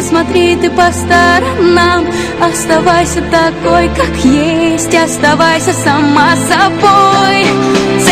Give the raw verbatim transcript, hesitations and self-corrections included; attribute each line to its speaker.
Speaker 1: смотри ты по сторонам. Оставайся такой, как есть, оставайся сама собой.